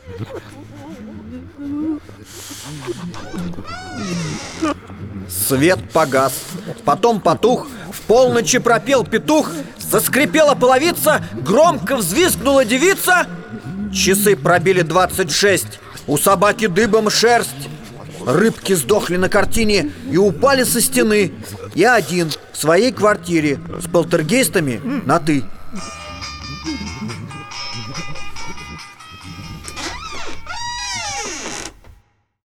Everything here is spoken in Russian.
Свет погас, потом потух, в полночи пропел петух, заскрипела половица, громко взвизгнула девица. Часы пробили 26, у собаки дыбом шерсть. Рыбки сдохли на картине и упали со стены. Я один в своей квартире с полтергейстами на «ты».